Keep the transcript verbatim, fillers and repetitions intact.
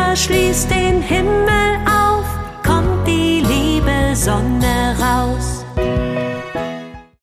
Bruder schließt den Himmel auf, kommt die liebe Sonne raus.